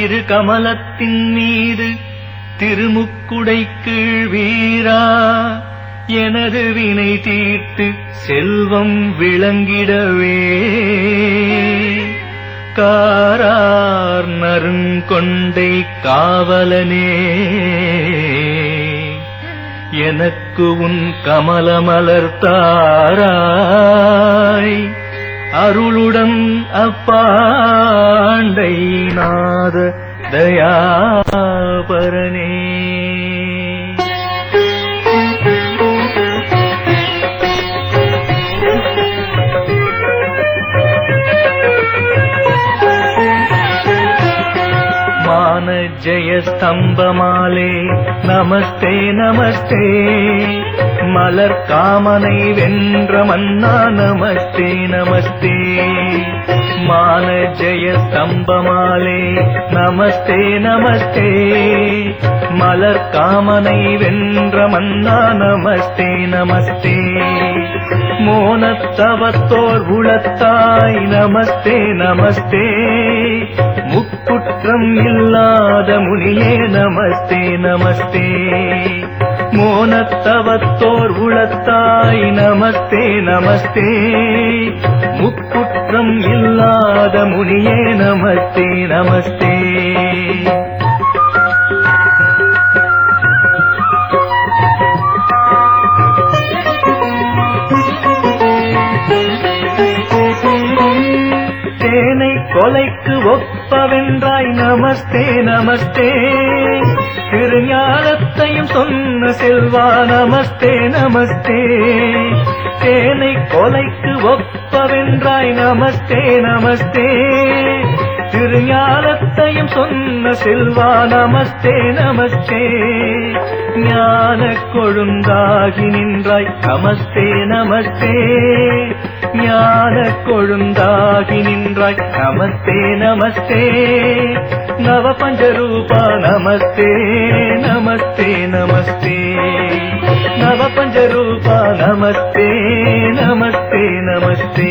திரு கமலத்தின் மீது திருமுக்குடை கீழ் வீரா எனது வினை தீர்த்து செல்வம் விளங்கிடவே காரார் நறுங்கொண்டை காவலனே எனக்கு உன் கமலமலர் தாராய் அருளுடன் அப்பாண்டை நாத தயாபரனே மான ஜெய ஸ்தம்பமாலே நமஸ்தே நமஸ்தே மலர் காமனை வென்ற மன்னா நமஸ்தே நமஸ்தே மான ஜெய ஸ்தம்பமாலே நமஸ்தே நமஸ்தே மலர் காமனை வென்ற மன்னா நமஸ்தே நமஸ்தே மோனத்தவத்தோர் உளத்தாய் நமஸ்தே நமஸ்தே முக்குற்றம் இல்லாத முனியே நமஸ்தே நமஸ்தே மோனத்தவத்தோர் உளத்தாய் நமஸ்தே நமஸ்தே முக்குற்றம் இல்லாத முனியே நமஸ்தே நமஸ்தே தேனை கொலைக்கு ஒப்பவென்றாய் நமஸ்தே நமஸ்தே திருஞானத்தையும் சொன்ன செல்வா நமஸ்தே நமஸ்தே தேனை கொலைக்கு ஒப்பவென்றாய் நமஸ்தே நமஸ்தே திருஞானத்தையும் சொன்ன செல்வா நமஸ்தே நமஸ்தே ஞான கொழுந்தாகி நின்றாய் நமஸ்தே நமஸ்தே ஞான கொழுந்தாகி நின்றாய் நமஸ்தே நமஸ்தே நவ பஞ்சரூபா நமஸ்தே நமஸ்தே நமஸ்தே நவ பஞ்சரூபா நமஸ்தே நமஸ்தே நமஸ்தே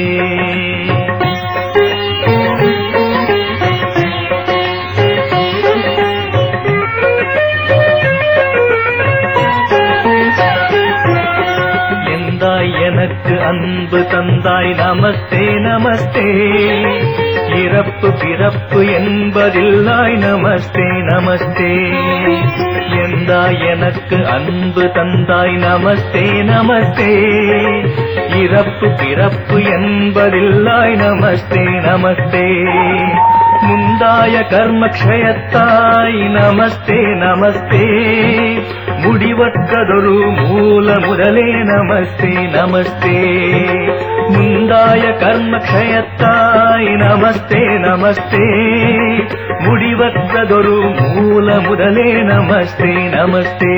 எனக்கு அன்பு தந்தாய் நமஸ்தே நமஸ்தே இறப்பு பிறப்பு என்பதில்லாய் நமஸ்தே நமஸ்தே எந்தாய் எனக்கு அன்பு தந்தாய் நமஸ்தே நமஸ்தே இறப்பு பிறப்பு என்பதில்லாய் நமஸ்தே நமஸ்தே முந்தாய கர்மக்ஷயத்தாய் நமஸ்தே நமஸ்தே முடிவற்றதொரு மூல முதலே நமஸ்தே நமஸ்தே முந்தாய கர்மக்ஷயத்தாய் நமஸ்தே நமஸ்தே முடிவற்றதொரு மூல முதலே நமஸ்தே நமஸ்தே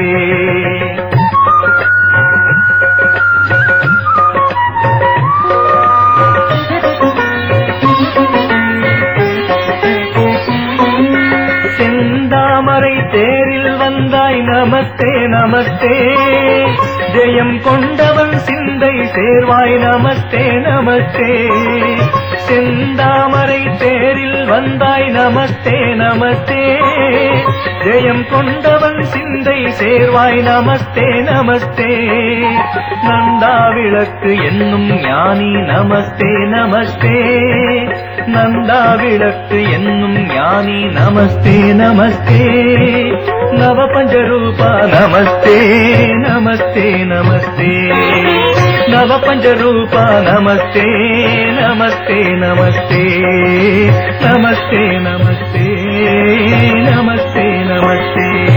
செந்தாமரை தேரில் வந்தாய் நமஸ்தே நமஸ்தே ஜெயம் கொண்டவன் சிந்தை சேர்வாய் நமஸ்தே நமஸ்தே செந்தாமரை தேரில் வந்தாய் நமஸ்தே நமஸ்தே ஜெயம் கொண்டவன் சிந்தை சேர்வாய் நமஸ்தே நமஸ்தே நந்தா விளக்கு என்னும் ஞானி நமஸ்தே நமஸ்தே நந்தா விளக்கு என்னும் ஞானி நமஸ்தே நமஸ்தே நவ பஞ்சரூபா நமஸ்தே நமஸ்தே நமஸ்தே நவ பஞ்சரூபா நமஸ்தே நமஸ்தே நமஸ்தே நமஸ்தே நமஸ்தே நமஸ்தே நமஸ்தே